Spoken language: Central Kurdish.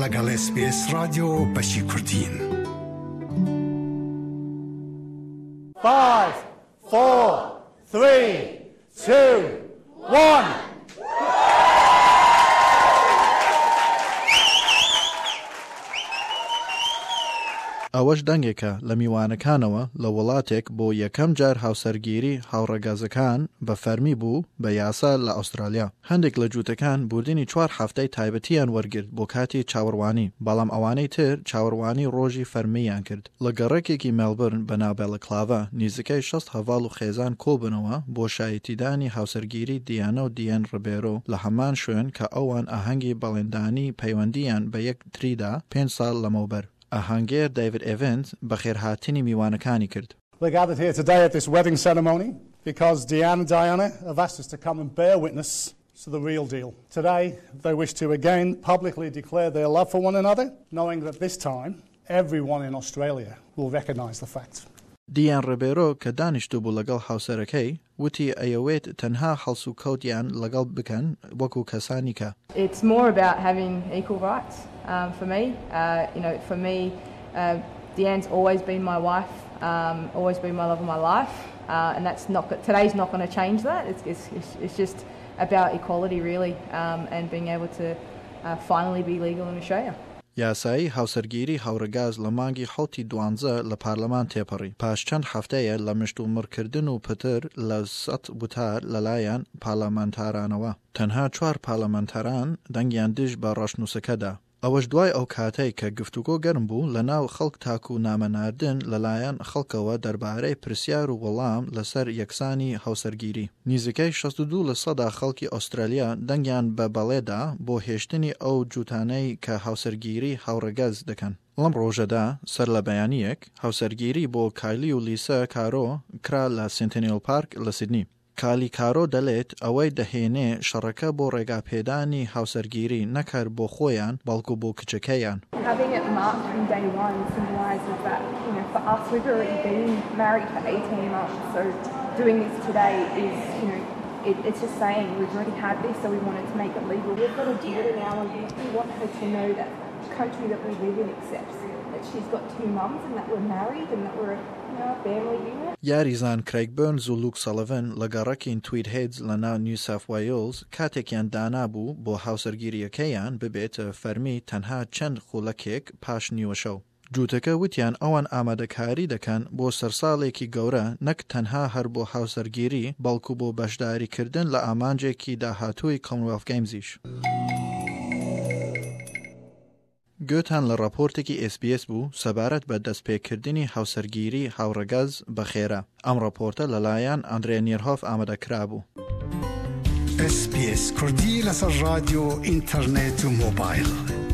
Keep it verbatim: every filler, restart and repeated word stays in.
لگل اس بی اس رادیو بشی کردین. five, four, three, two, one. ئەوەش دەنگێکە لە میوانەکانەوە لە وڵاتێک بۆ یەکەم جار هاوسەرگیری هاوڕەگازەکان بە فەرمی بوو بە یاسا لە ئوسترالیا. هەندێک لە جووتەکان بوردنی چوار هەفتەی تایبەتیان وەرگرت بۆ کاتی چاوەڕوانی، بەڵام ئەوانەی تر چاوەڕوانی ڕۆژی فەرمییان کرد. لە گەڕێکێکی مێلبرن بە ناوبێڵە کلاڤە نزیکەی شەست هەڤاڵ و خێزان کۆبنەوە بۆ شایەتیدانی هاوسەرگیری دیانە و دیان ڕبێرۆ لە هەمان شوێن کە ئەوان ئاهەنگی بەڵێندانی پەیوەندیان بە یەک تریدا پێنج ساڵ لەمەوبەر. ئاهەنگێر دایڤید ئێڤنز بەخێرهاتنی میوانەکانی کرد. We're gathered here today at this wedding ceremony because Deanne and Diana have asked us to come and bear witness to the real deal. Today, they wish to again publicly declare their love for one another, knowing that this time, everyone in Australia will recognise the fact. دیان ڕبێرۆ کە دانیشتو بوو لەگەڵ هاوسەرەکەی وتی ئەیەوێت تەنها هەڵس و کەوتیان لەگەڵ بکەن وەکو کەسانی کە. It's more about having equal rights um, for me. Uh, you know, for me, uh, Deanne's always been my wife, um, always been my love of my life, uh, and that's not today's not going to change that. It's, it's it's just about equality really, um, and being able to uh, finally be legal in Australia. یاسایی هاوسەرگیری هاوڕەگاز لە مانگی حوتی دوانزە لە پارلەمان تێپەڕی. پاش چەند هەفتەیە لە مشتومڕکردن و پتر لە سەد وتار لەلایەن پارلەمانتارانەوە. تەنها چوار پارلەمانتاران دەنگیان دژ بە ڕەشنووسەکەدا. ئەوەش دوای ئەو کاتەی کە گفتوگۆ گەرم بوو لە ناو خەڵک تاکو و نامەناردن لەلایەن خەڵکەوە دەربارەی پرسیار و وەڵام لەسەر یەکسانی هاوسەرگیری. نزیکەی شەست و دوو لە سەدا خەڵکی ئوسترالیا دەنگیان بە بەڵێدا بۆ هێشتنی ئەو جوتانەی کە هاوسەرگیری هاوڕەگەز دەکەن. لەم ڕۆژەدا سەر لە بەیانیەک هاوسەرگیری بۆ کایلی و لیسا کارۆ کرا لە سنتینیل پارک لە سیدنی. کالی کارۆ دەڵێت ئەوەی دەهێنێ شەڕەکە بۆ ڕێگاپێدانی هاوسەرگیری نەکار بۆ خۆیان بەڵکو بۆ کچەکەیان. Having it marked from day one symbolises that, you know, for us we've already been married for eighteen months, so doing this today is, you know, it, it's just saying we've already had this, so we wanted to make it legal. We've got a daughter now and we want her to know that the country that we live in accepts that she's got two mums and that we're married and that we're a, you know, a family unit. یاریزان کریگ بەرنز و لوک سەڵڤن لە گەڕەکین توید هێدز لە ناو نیو ساوث وێلز کاتێکیان دانابوو بۆ هاوسەرگیریەکەیان ببێت فەرمی تەنها چەند خولەکێک پاش نیوە شەو. جووتەکە وتیان ئەوان ئامادەکاری دەکەن بۆ سەرساڵێکی گەورە نەک تەنها هەر بۆ هاوسەرگیری بەڵکو بۆ بەشداریکردن لە ئامانجێکی داهاتووی کۆمنوێلث گەیمزیش. گوتان لە راپۆرتێکی اس بی اس بوو سەبارەت بە دەستپێکردنی هاوسەرگیری هاوڕەگەز بەخێرە. ئەم راپۆرتە لەلایەن ئاندرێ نیرهۆف ئامادەکرا بوو. اس بی اس کوردی لەسەر رادیۆ ئینتەرنێت و مۆبایل.